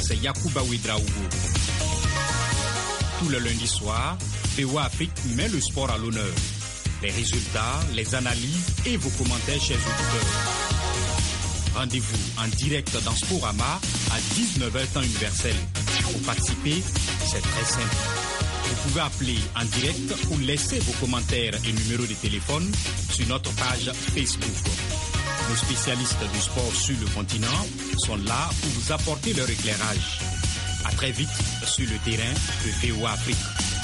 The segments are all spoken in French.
journaliste Yacouba Ouedraogo. Tout le lundi soir, VOA Afrique met le sport à l'honneur. Les résultats, les analyses et vos commentaires, chers auditeurs. Rendez-vous en direct dans Sporama à 19h temps universel. Pour participer, c'est très simple. Vous pouvez appeler en direct ou laisser vos commentaires et numéros de téléphone sur notre page Facebook. Nos spécialistes du sport sur le continent sont là pour vous apporter leur éclairage. À très vite sur le terrain de VOA Afrique.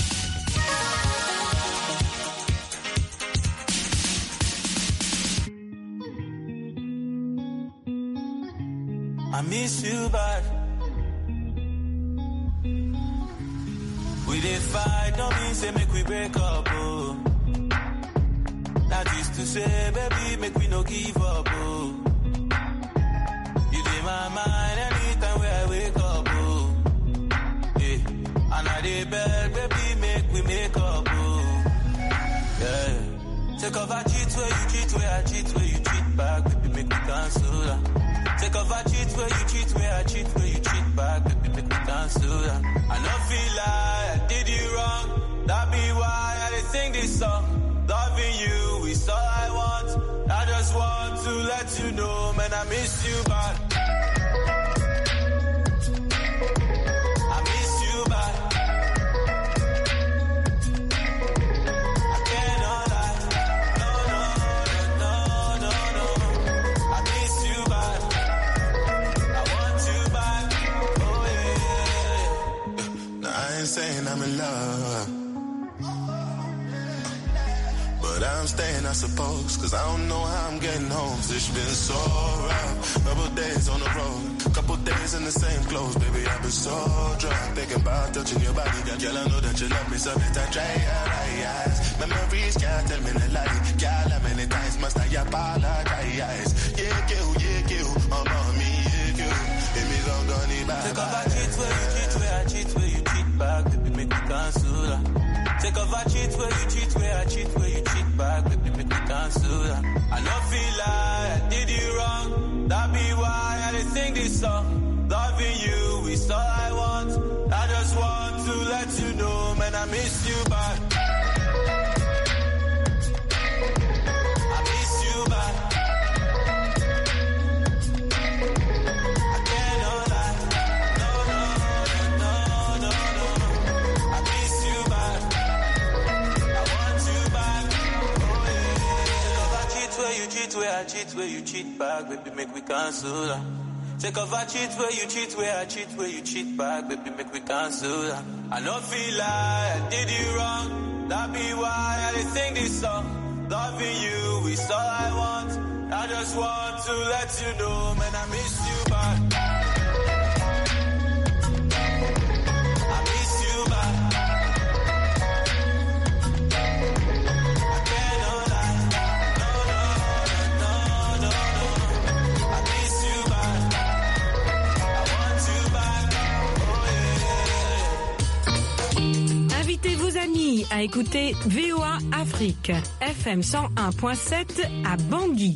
I miss you bad. We dey fight, don't mean say make we break up, oh. That is to say, baby, make we no give up, oh. You dey my mind anytime where I wake up, oh. Yeah. And I dey beg, baby, make we make up, oh. Yeah. Take off I cheat where you cheat, where I cheat, where you cheat back, baby, make me cancel that. Take off I cheat where you cheat, where I cheat, where you cheat back, baby, make me cancel that. I don't feel like I did you wrong, that be why I did sing this song. Loving you is all I want, I just want to let you know, man, I miss you bad. I miss you bad. I cannot lie, no, I miss you bad. I ain't saying I'm in love, but I'm staying, I suppose, cause I don't know how I'm getting home. It's been so rough, couple days on the road, couple days in the same clothes, baby, I've been so drunk, thinking about touching your body, girl, I know that you love me, so it's a try your eyes, memories can't tell me the lie, girl, how many times must I apologize, yeah, kill, I'm on me, yeah, if me don't go any back. Take off I cheat where you cheat, where I cheat, where you cheat back, baby, make me cancel that. Take off I cheat where you cheat, where I cheat, where you cheat back, baby, make me cancel that. I don't feel like I did you wrong, that be why I did sing this song. Loving you is all I want, I just want to let you know, man, I miss you bad. I miss you bad. I cannot lie, no, I miss you bad. I want you back, oh yeah. Take off I cheat where you cheat, where I cheat, where you cheat back, baby, make we cancel that. Take off I cheat where you cheat, where I cheat, where you cheat back, baby, make we cancel that. I don't feel like I did you wrong, that be why I did sing this song. Loving you is all I want, I just want to let you know, man, I miss you bad. I miss you bad. I cannot lie, no, I miss you bad. I want you back, oh yeah. Invitez vos amis à écouter VOA Afrique, FM 101.7 à Bangui.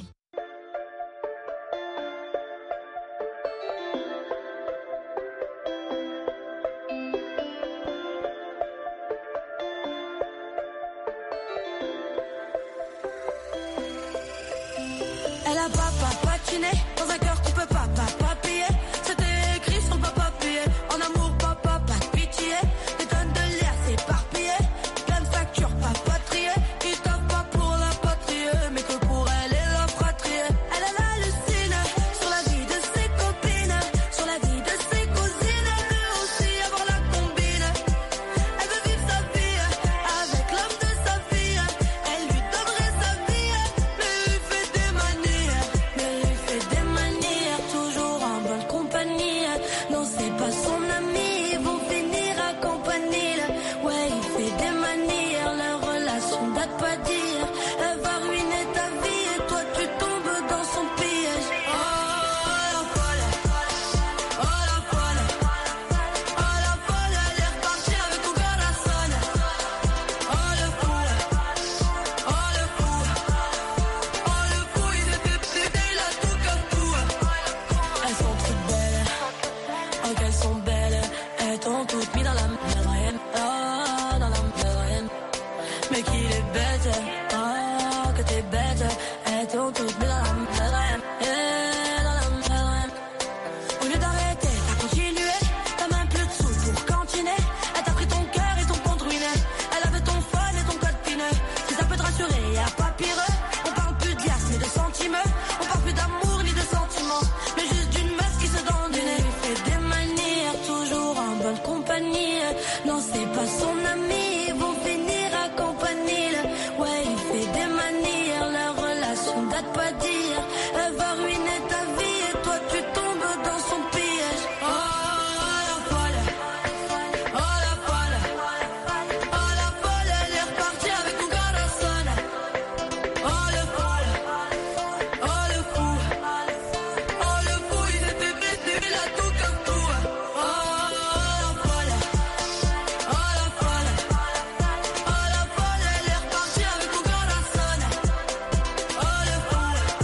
Elle a pas patiné dans un cœur qu'on peut pas payer. C'était écrit sur le papier. En amour, pas de pitié. Des tonnes de liasses éparpillées. Plein de factures pas patriées. Qui taffent pas pour la patrie, mais que pour elle et la fratrie. Elle hallucine sur la vie de ses copines, sur la vie de ses cousines. Elle veut aussi avoir la combine. Elle veut vivre sa vie avec l'homme de sa vie. Elle lui donnerait sa vie, mais lui fait des manières. Mais lui fait des manières, toujours en bonne compagnie. Non, c'est pas son ami, ils vont finir à campanile. Ouais, il fait des manières, leur relation date pas d'hier. Elle va ruiner ta vie et toi tu tombes dans son piège. Oh la folle, oh la folle, oh la folle, elle est repartie avec ton corazon. Oh le fou, oh le fou, oh le fou, il a tout comme tout. Elles sont toutes belles, ok elles sont belles, elles t'ont toutes mis dans la merde, oh, dans la merde. Mais qu'il est bête, oh, que t'es bête, elles t'ont toutes mis dans la merde, dans la merde. Au lieu d'arrêter, t'as continué, t'as même plus de sous pour cantiner. Elle t'a pris ton cœur et ton compte ruiné. Elle avait ton phone et ton code PIN. Si ça peut te rassurer, y'a pas pire. On parle plus de liasses mais de sentiments. On parle plus d'amour ni de sentiments, mais juste d'une meuf qui se donne du nez. Il fait des manières, toujours en bonne compagnie. Non, c'est pas son ami, ils vont finir à campanile. Ouais, il fait des manières, leur relation date pas d'hier. Elle va ruiner ta vie et toi tu tombes dans son piège. Oh la folle, oh la folle, oh la folle, elle est repartie avec mon corazon. Oh le folle, oh le fou, il était blessé, il a tout comme tout. Oh la folle, oh la folle, elle est repartie avec mon corazon. Oh le fou,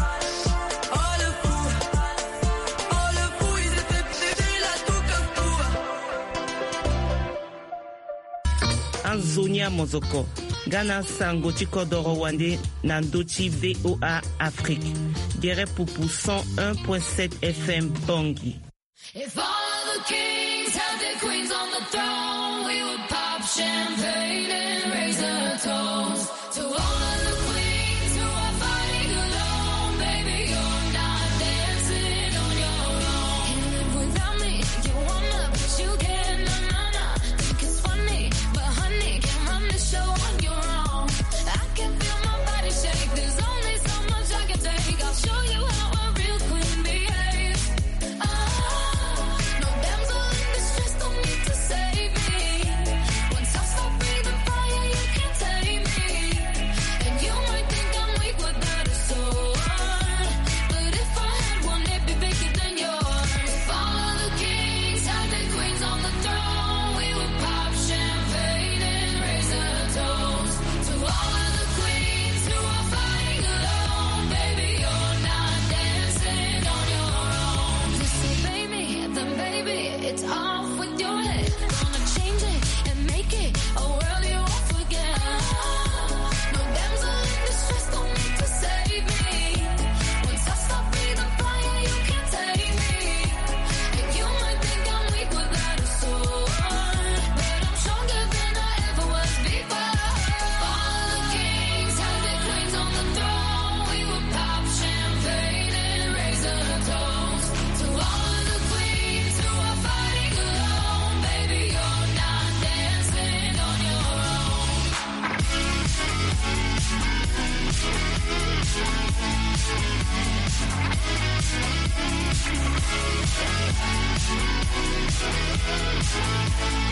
il était blessé, il a tout comme tout. Anzonia Mozoko Ghana Sango Chikodoro Wande Nandochi VOA Afrique Gere Poupou 101.7 FM Bangui. If all of the kings had their queens on the throne, we would pop champagne and raise a toast to all of the queens who are fighting alone. Baby, you're not dancing on your own. Can't live without me. You wanna, but you can't. Nah. Think it's funny, but honey, can't run the show on your own. I can feel my body shake. There's only so much I can take. I'll show you how a real queen behaves. No damsel in distress, don't need to save me. Once I stop breathing fire, you can't tame me. And you might think I'm weak without a sword, but if I had one, it'd be bigger than yours. If all of the kings had their queens on the throne, we would pop champagne and raise a toast to all of the queens who are fighting alone. Baby, you're not dancing on your own. Disobey me, then baby, it's off with your head. Gonna change it and make it a world you won't forget. No damsel in distress, don't need to save me. Once I stop breathing fire, you can't take me. And you might think I'm weak without a sword, but I'm stronger than I ever was before. All the kings had their queens on the throne. We would pop champagne and raise a toast to all of the queens who are fighting alone. Baby, you're not dancing on your own.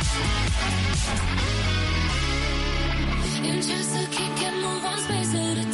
In just a kick and move one space at a